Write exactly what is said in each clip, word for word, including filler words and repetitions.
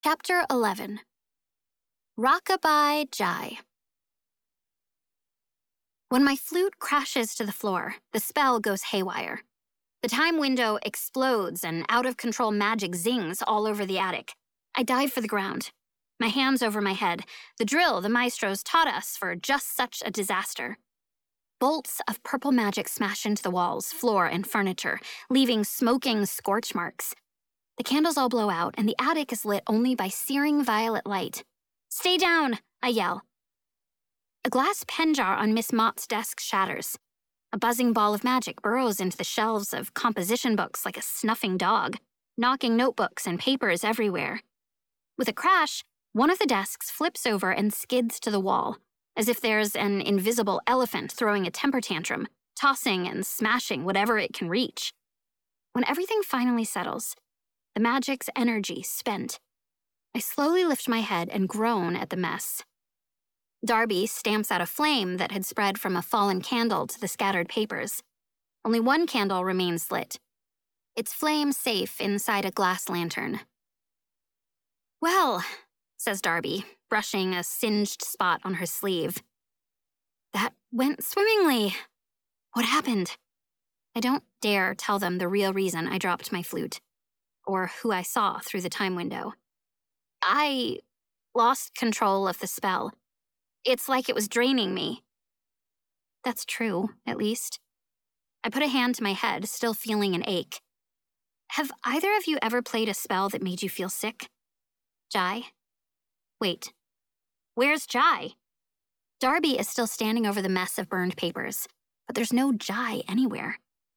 Chapter eleven. Rockabye Jai. When my flute crashes to the floor, the spell goes haywire. The time window explodes and out-of-control magic zings all over the attic. I dive for the ground, my hands over my head, the drill the maestros taught us for just such a disaster. Bolts of purple magic smash into the walls, floor, and furniture, leaving smoking scorch marks. The candles all blow out, and the attic is lit only by searing violet light. "Stay down," I yell. A glass pen jar on Miss Mott's desk shatters. A buzzing ball of magic burrows into the shelves of composition books like a snuffing dog, knocking notebooks and papers everywhere. With a crash, one of the desks flips over and skids to the wall, as if there's an invisible elephant throwing a temper tantrum, tossing and smashing whatever it can reach. When everything finally settles, the magic's energy spent, I slowly lift my head and groan at the mess. Darby stamps out a flame that had spread from a fallen candle to the scattered papers. Only one candle remains lit, its flame safe inside a glass lantern. "Well," says Darby, brushing a singed spot on her sleeve. "That went swimmingly. What happened?" I don't dare tell them the real reason I dropped my flute, or who I saw through the time window. I lost control of the spell. It's like it was draining me. That's true, at least. I put a hand to my head, still feeling an ache. Have either of you ever played a spell that made you feel sick? Jai? Wait, where's Jai? Darby is still standing over the mess of burned papers, but there's no Jai anywhere.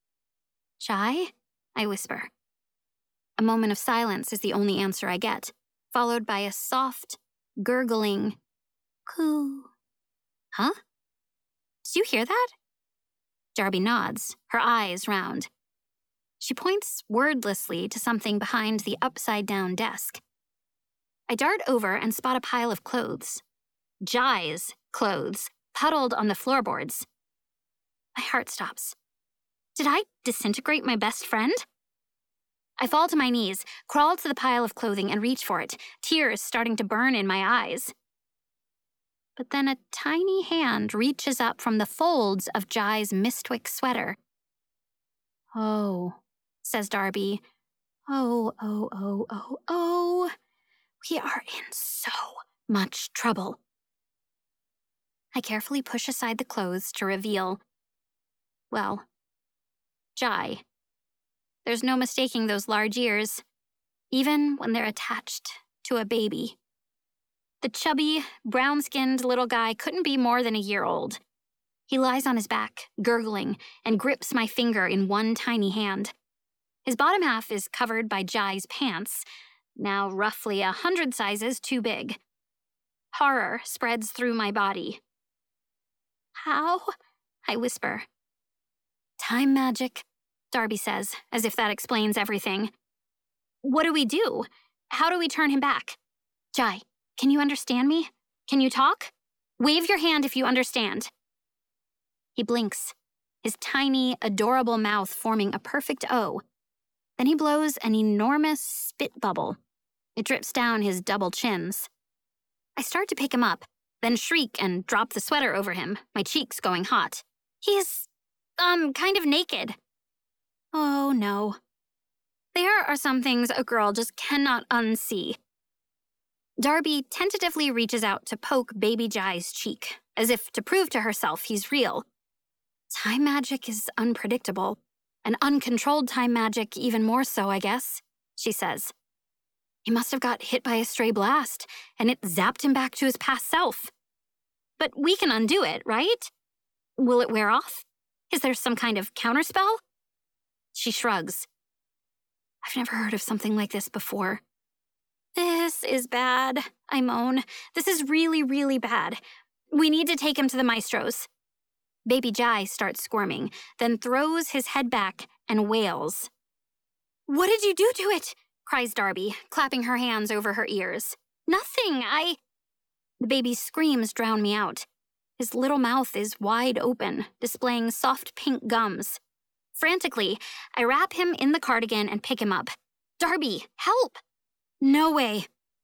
Jai? I whisper. A moment of silence is the only answer I get, followed by a soft, gurgling coo. Huh? Did you hear that? Darby nods, her eyes round. She points wordlessly to something behind the upside-down desk. I dart over and spot a pile of clothes. Jai's clothes, puddled on the floorboards. My heart stops. Did I disintegrate my best friend? I fall to my knees, crawl to the pile of clothing and reach for it, tears starting to burn in my eyes. But then a tiny hand reaches up from the folds of Jai's Mistwick sweater. "Oh," says Darby. "Oh, oh, oh, oh, oh. We are in so much trouble." I carefully push aside the clothes to reveal, well, Jai. There's no mistaking those large ears, even when they're attached to a baby. The chubby, brown-skinned little guy couldn't be more than a year old. He lies on his back, gurgling, and grips my finger in one tiny hand. His bottom half is covered by Jai's pants, now roughly a hundred sizes too big. Horror spreads through my body. "How?" I whisper. "Time magic," Darby says, as if that explains everything. "What do we do? How do we turn him back? Jai, can you understand me? Can you talk? Wave your hand if you understand." He blinks, his tiny, adorable mouth forming a perfect O. Then he blows an enormous spit bubble. It drips down his double chins. I start to pick him up, then shriek and drop the sweater over him, my cheeks going hot. He's, um, kind of naked. Oh, no. There are some things a girl just cannot unsee. Darby tentatively reaches out to poke baby Jai's cheek, as if to prove to herself he's real. Time magic is unpredictable, and uncontrolled time magic even more so, I guess, she says. He must have got hit by a stray blast, and it zapped him back to his past self. But we can undo it, right? Will it wear off? Is there some kind of counterspell? She shrugs. I've never heard of something like this before. This is bad, I moan. This is really, really bad. We need to take him to the maestros. Baby Jai starts squirming, then throws his head back and wails. "What did you do to it?" cries Darby, clapping her hands over her ears. "Nothing, I..." The baby's screams drown me out. His little mouth is wide open, displaying soft pink gums. Frantically, I wrap him in the cardigan and pick him up. "Darby, help!" "No way."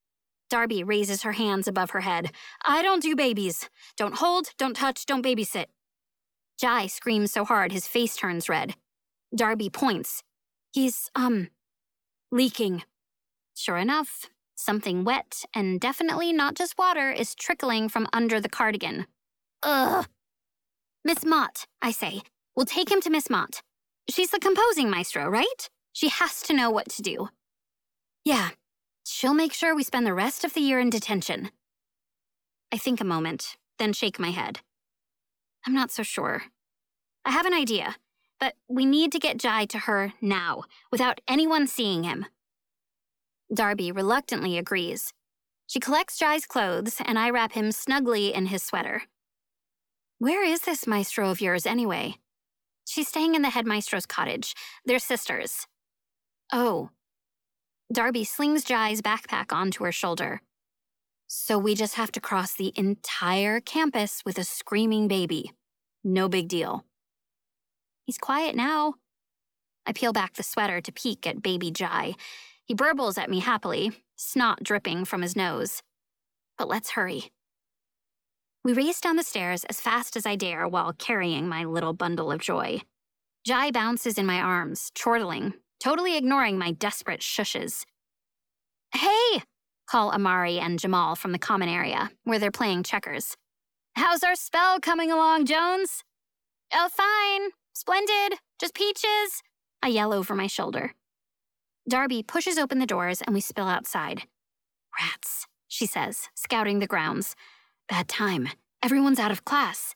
Darby raises her hands above her head. I don't do babies. Don't hold, don't touch, don't babysit. Jai screams so hard his face turns red. Darby points. He's, um, leaking. Sure enough, something wet and definitely not just water is trickling from under the cardigan. Ugh. Miss Mott, I say. We'll take him to Miss Mott. She's the composing maestro, right? She has to know what to do. Yeah, she'll make sure we spend the rest of the year in detention. I think a moment, then shake my head. I'm not so sure. I have an idea, but we need to get Jai to her now, without anyone seeing him. Darby reluctantly agrees. She collects Jai's clothes, and I wrap him snugly in his sweater. Where is this maestro of yours, anyway? She's staying in the head maestro's cottage. They're sisters. Oh. Darby slings Jai's backpack onto her shoulder. So we just have to cross the entire campus with a screaming baby. No big deal. He's quiet now. I peel back the sweater to peek at baby Jai. He burbles at me happily, snot dripping from his nose. But let's hurry. We race down the stairs as fast as I dare while carrying my little bundle of joy. Jai bounces in my arms, chortling, totally ignoring my desperate shushes. Hey! Call Amari and Jamal from the common area, where they're playing checkers. How's our spell coming along, Jones? Oh, fine. Splendid. Just peaches. I yell over my shoulder. Darby pushes open the doors and we spill outside. Rats, she says, scouting the grounds. Bad time. Everyone's out of class.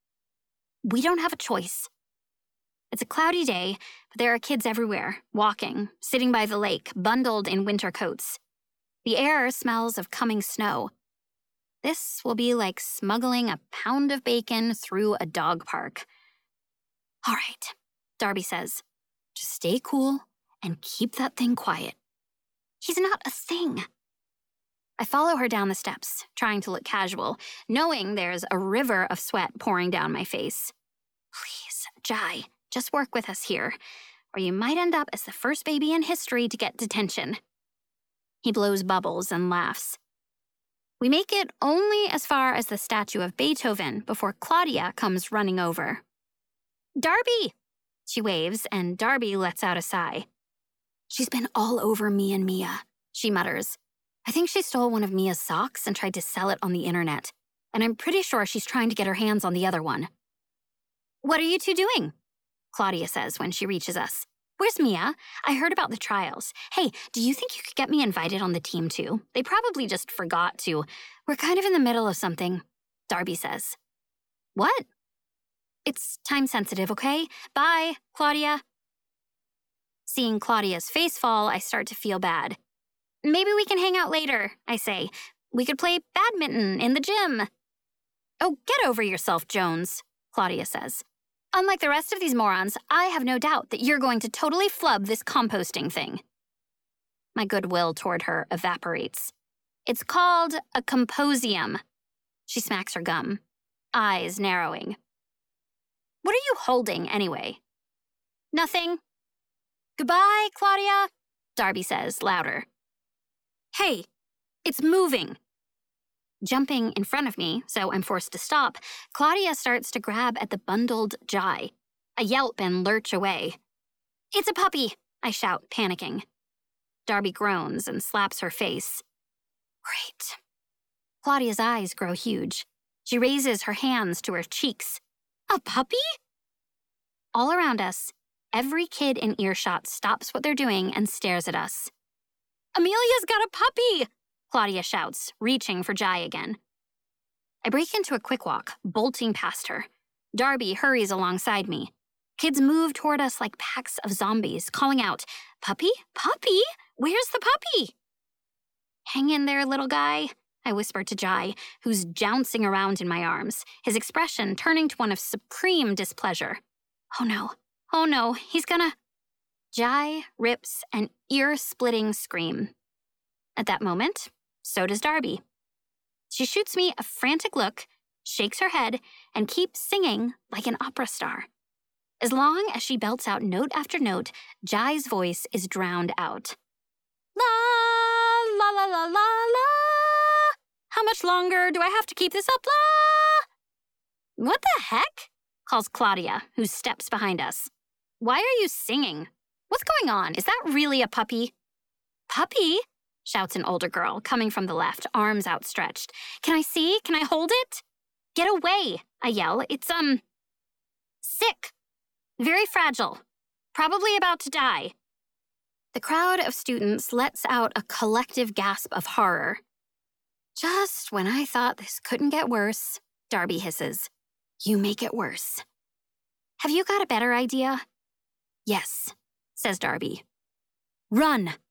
We don't have a choice. It's a cloudy day, but there are kids everywhere, walking, sitting by the lake, bundled in winter coats. The air smells of coming snow. This will be like smuggling a pound of bacon through a dog park. All right, Darby says. Just stay cool and keep that thing quiet. He's not a thing. I follow her down the steps, trying to look casual, knowing there's a river of sweat pouring down my face. Please, Jai, just work with us here, or you might end up as the first baby in history to get detention. He blows bubbles and laughs. We make it only as far as the statue of Beethoven before Claudia comes running over. Darby! She waves, and Darby lets out a sigh. She's been all over me and Mia, she mutters. I think she stole one of Mia's socks and tried to sell it on the internet, and I'm pretty sure she's trying to get her hands on the other one. What are you two doing? Claudia says when she reaches us. Where's Mia? I heard about the trials. Hey, do you think you could get me invited on the team too? They probably just forgot to. We're kind of in the middle of something, Darby says. What? It's time sensitive, okay? Bye, Claudia. Seeing Claudia's face fall, I start to feel bad. Maybe we can hang out later, I say. We could play badminton in the gym. Oh, get over yourself, Jones, Claudia says. Unlike the rest of these morons, I have no doubt that you're going to totally flub this composting thing. My goodwill toward her evaporates. It's called a composium. She smacks her gum, eyes narrowing. What are you holding, anyway? Nothing. Goodbye, Claudia, Darby says, louder. Hey, it's moving. Jumping in front of me, so I'm forced to stop, Claudia starts to grab at the bundled Jai. I yelp and lurch away. It's a puppy, I shout, panicking. Darby groans and slaps her face. Great. Claudia's eyes grow huge. She raises her hands to her cheeks. A puppy? All around us, every kid in earshot stops what they're doing and stares at us. Amelia's got a puppy! Claudia shouts, reaching for Jai again. I break into a quick walk, bolting past her. Darby hurries alongside me. Kids move toward us like packs of zombies, calling out, Puppy? Puppy? Where's the puppy? Hang in there, little guy, I whisper to Jai, who's jouncing around in my arms, his expression turning to one of supreme displeasure. Oh no, oh no, he's gonna... Jai rips an ear-splitting scream. At that moment, so does Darby. She shoots me a frantic look, shakes her head, and keeps singing like an opera star. As long as she belts out note after note, Jai's voice is drowned out. La, la, la, la, la, la. much longer do I have to keep this up? Blah! What the heck? Calls Claudia, who steps behind us. Why are you singing? What's going on? Is that really a puppy? Puppy? Shouts an older girl, coming from the left, arms outstretched. Can I see? Can I hold it? Get away, I yell. It's, um, sick. Very fragile. Probably about to die. The crowd of students lets out a collective gasp of horror. Just when I thought this couldn't get worse, Darby hisses. You make it worse. Have you got a better idea? Yes, says Darby. Run,